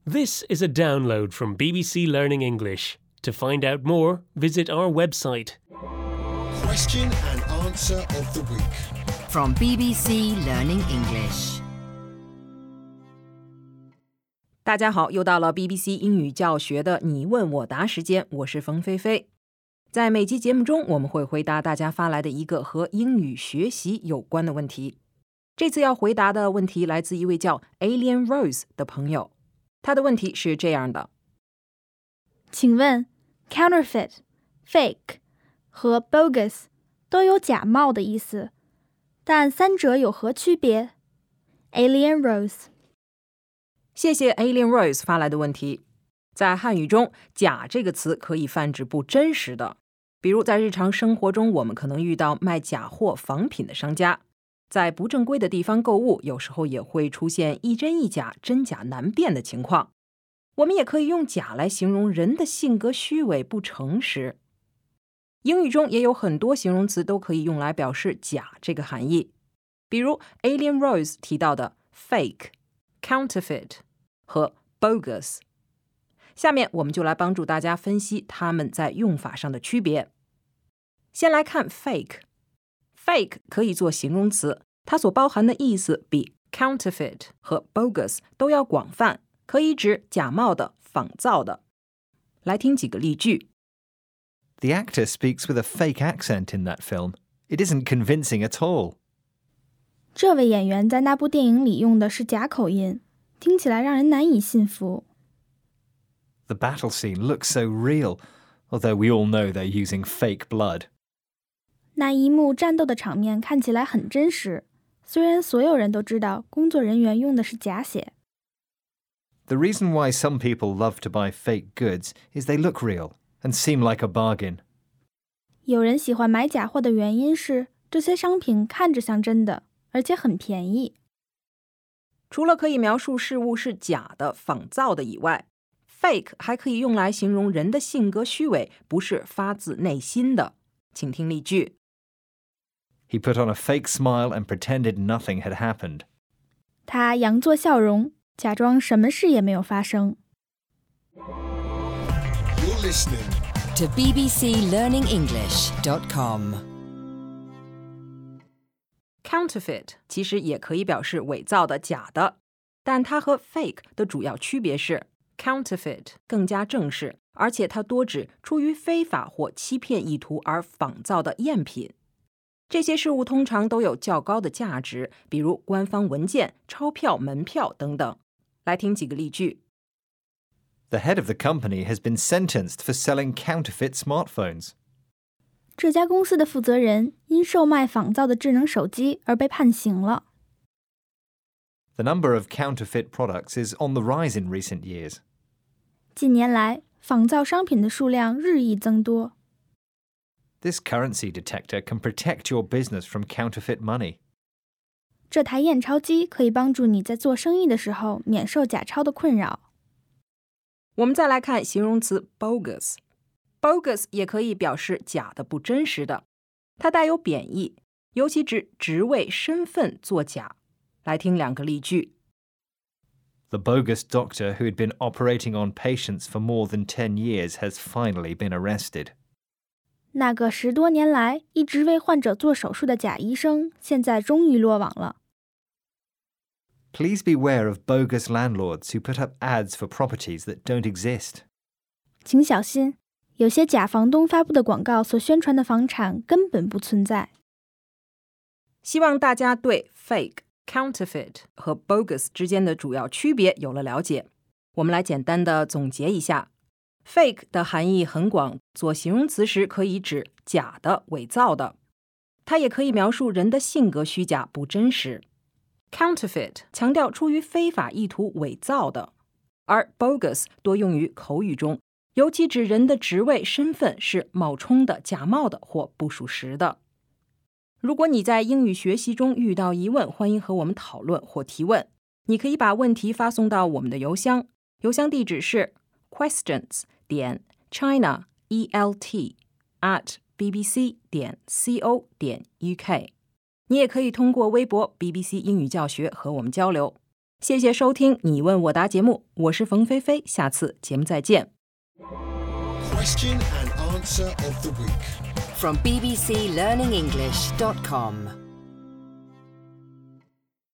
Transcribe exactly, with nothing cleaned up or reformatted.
This is a download from B B C Learning English. To find out more, visit our website. Question and answer of the week. From B B C Learning English. 大家好，又到了 B B C 英语教学的你问我答时间，我是冯菲菲。在每期节目中，我们会回答大家发来的一个和英语学习有关的问题。这次要回答的问题来自一位叫 Alien Rose 的朋友，他的问题是这样的： 请问 counterfeit、fake 和 bogus 都有假冒的意思，但三者有何区别？ Alien Rose。 谢谢 Alien Rose 发来的问题。在汉语中，假这个词可以泛指不真实的，比如在日常生活中，我们可能遇到卖假货仿品的商家。在不正规的地方购物，有时候也会出现一真一假、真假难辨的情况。我们也可以用假来形容人的性格虚伪不诚实。英语中也有很多形容词都可以用来表示假这个含义，比如 Alien Rose 提到的 fake、counterfeit 和 bogus。下面我们就来帮助大家分析它们在用法上的区别。先来看 fake。fake 可以做形容词，它所包含的意思比 counterfeit 和 bogus 都要广泛，可以指假冒的、仿造的。来听几个例句。 The actor speaks with a fake accent in that film. It isn't convincing at all. 这位演员在那部电影里用的是假口音，听起来让人难以信服。 The battle scene looks so real, although we all know they're using fake blood. 那一幕战斗的场面看起来很真实，虽然所有人都知道工作人员用的是假血。 The reason why some people love to buy fake goods is they look real and seem like a bargain. 有人喜欢买假货的原因是这些商品看着像真的，而且很便宜。 除了可以描述事物是假的、仿造的以外， fake 还可以用来形容人的性格虚伪，不是发自内心的。请听例句。 He put on a fake smile and pretended nothing had happened. 他佯作笑容，假装什么事也没有发生。 You're listening To b b c learning english dot com. Counterfeit 其实也可以表示伪造的、假的，但它和 fake 的主要区别是 counterfeit 更加正式，而且它多指出于非法或欺骗意图而仿造的赝品。这些事物通常都有较高的价值，比如官方文件、钞票、门票等等。来听几个例句。 The head of the company has been sentenced for selling counterfeit smartphones. 这家公司的负责人因售卖仿造的智能手机而被判刑了。 The number of counterfeit products is on the rise in recent years. 近年来，仿造商品的数量日益增多。 This currency detector can protect your business from counterfeit money. 这台验钞机可以帮助你在做生意的时候免受假钞的困扰。 我们再来看形容词 bogus。bogus 也可以表示假的、不真实的，它带有贬义，尤其指职位、身份作假。来听两个例句。 The bogus doctor who had been operating on patients for more than ten years has finally been arrested. 那个十多年来一直为患者做手术的假医生，现在终于落网了。 Please beware of bogus landlords who put up ads for properties that don't exist. 请小心，有些假房东发布的广告所宣传的房产根本不存在。 希望大家对 fake、counterfeit 和 bogus 之间的主要区别有了了解。我们来简单的总结一下。fake 的含义很广，做形容词时可以指假的、伪造的，它也可以描述人的性格虚假、不真实。counterfeit 强调出于非法意图伪造的，而 bogus 多用于口语中，尤其指人的职位、身份是冒充的、假冒的或不属实的。如果你在英语学习中遇到疑问，欢迎和我们讨论或提问。你可以把问题发送到我们的邮箱，邮箱地址是 questions 点 china e l t at b b c 点 co 点 u k。你也可以通过微博 B B C 英语教学和我们交流。 谢谢收听你问我答节目，我是冯菲菲，下次节目再见。 Question and answer of the week. From b b c learning english dot com